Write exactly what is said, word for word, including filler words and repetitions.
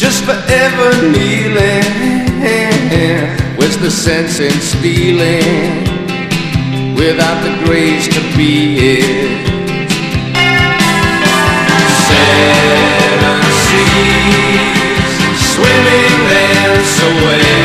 just forever kneeling. Where's the sense in stealing without the grace to be it? Seven seas swimming there so well.